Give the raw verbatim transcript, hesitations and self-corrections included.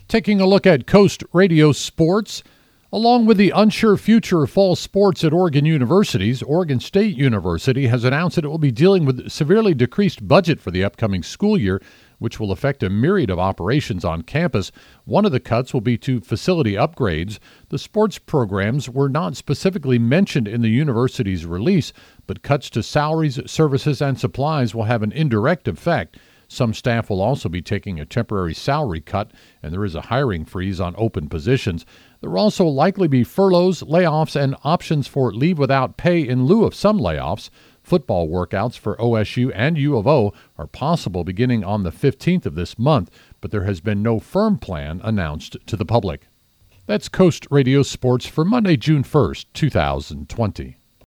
Taking a look at Coast Radio Sports. Along with the unsure future of fall sports at Oregon universities, Oregon State University has announced that it will be dealing with severely decreased budget for the upcoming school year, which will affect a myriad of operations on campus. One of the cuts will be to facility upgrades. The sports programs were not specifically mentioned in the university's release, but cuts to salaries, services, and supplies will have an indirect effect. Some staff will also be taking a temporary salary cut, and there is a hiring freeze on open positions. There will also likely be furloughs, layoffs, and options for leave without pay in lieu of some layoffs. Football workouts for O S U and U of O are possible beginning on the fifteenth of this month, but there has been no firm plan announced to the public. That's Coast Radio Sports for Monday, June first, two thousand twenty.